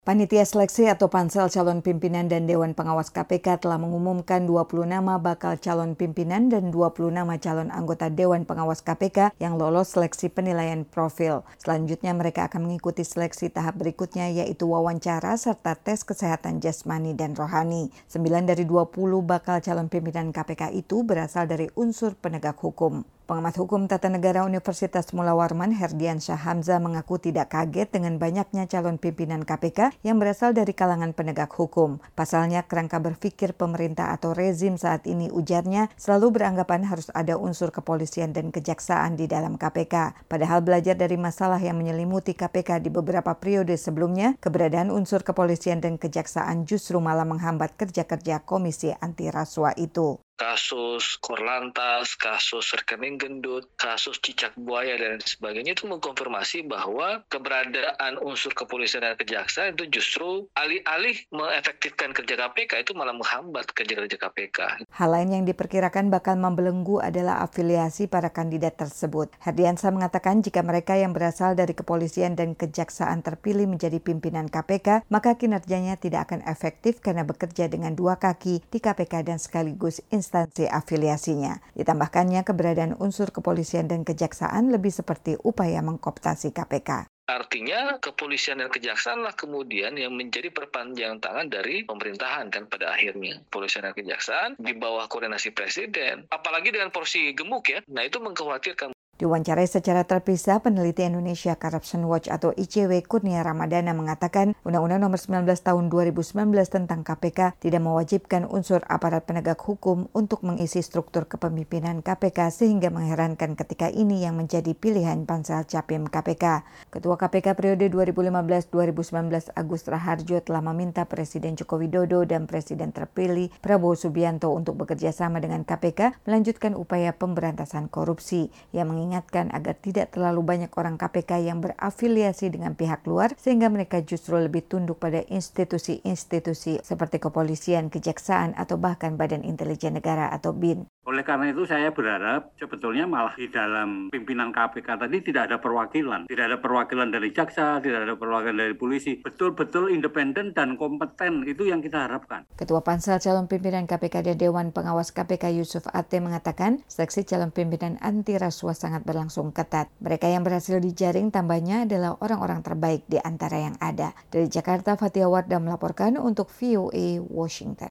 Panitia Seleksi atau Pansel Calon Pimpinan dan Dewan Pengawas KPK telah mengumumkan 20 nama bakal calon pimpinan dan 20 nama calon anggota Dewan Pengawas KPK yang lolos seleksi penilaian profil. Selanjutnya mereka akan mengikuti seleksi tahap berikutnya yaitu wawancara serta tes kesehatan jasmani dan rohani. 9 dari 20 bakal calon pimpinan KPK itu berasal dari unsur penegak hukum. Pengamat Hukum Tata Negara Universitas Mula Warman Herdiansyah Hamzah mengaku tidak kaget dengan banyaknya calon pimpinan KPK yang berasal dari kalangan penegak hukum. Pasalnya kerangka berpikir pemerintah atau rezim saat ini, ujarnya, selalu beranggapan harus ada unsur kepolisian dan kejaksaan di dalam KPK. Padahal belajar dari masalah yang menyelimuti KPK di beberapa periode sebelumnya, keberadaan unsur kepolisian dan kejaksaan justru malah menghambat kerja-kerja Komisi Anti Rasuah itu. Kasus Korlantas, kasus rekening gendut, kasus cicak buaya dan sebagainya itu mengkonfirmasi bahwa keberadaan unsur kepolisian dan kejaksaan itu justru alih-alih mengefektifkan kerja KPK itu malah menghambat kerja-kerja KPK. Hal lain yang diperkirakan bakal membelenggu adalah afiliasi para kandidat tersebut. Herdiansyah mengatakan jika mereka yang berasal dari kepolisian dan kejaksaan terpilih menjadi pimpinan KPK, maka kinerjanya tidak akan efektif karena bekerja dengan dua kaki di KPK dan sekaligus instansi afiliasinya. Ditambahkannya keberadaan unsur kepolisian dan kejaksaan lebih seperti upaya mengkooptasi KPK. Artinya kepolisian dan kejaksaan lah kemudian yang menjadi perpanjangan tangan dari pemerintahan kan pada akhirnya. Kepolisian dan kejaksaan di bawah koordinasi presiden. Apalagi dengan porsi gemuk ya. Nah itu mengkhawatirkan. Diwawancarai secara terpisah, peneliti Indonesia Corruption Watch atau ICW Kurnia Ramadana mengatakan Undang-Undang Nomor 19 Tahun 2019 tentang KPK tidak mewajibkan unsur aparat penegak hukum untuk mengisi struktur kepemimpinan KPK sehingga mengherankan ketika ini yang menjadi pilihan Pansel Capim KPK. Ketua KPK periode 2015-2019 Agus Raharjo telah meminta Presiden Joko Widodo dan Presiden terpilih Prabowo Subianto untuk bekerja sama dengan KPK melanjutkan upaya pemberantasan korupsi yang mengingatkan agar tidak terlalu banyak orang KPK yang berafiliasi dengan pihak luar sehingga mereka justru lebih tunduk pada institusi-institusi seperti kepolisian, kejaksaan, atau bahkan Badan Intelijen Negara atau BIN. Oleh karena itu saya berharap sebetulnya malah di dalam pimpinan KPK tadi tidak ada perwakilan. Tidak ada perwakilan dari jaksa, tidak ada perwakilan dari polisi. Betul-betul independen dan kompeten, itu yang kita harapkan. Ketua Pansel Calon Pimpinan KPK dan Dewan Pengawas KPK Yusuf Ate mengatakan seleksi calon pimpinan anti rasuah sangat berlangsung ketat. Mereka yang berhasil dijaring tambahnya adalah orang-orang terbaik di antara yang ada. Dari Jakarta, Fatia Wardah melaporkan untuk VOA Washington.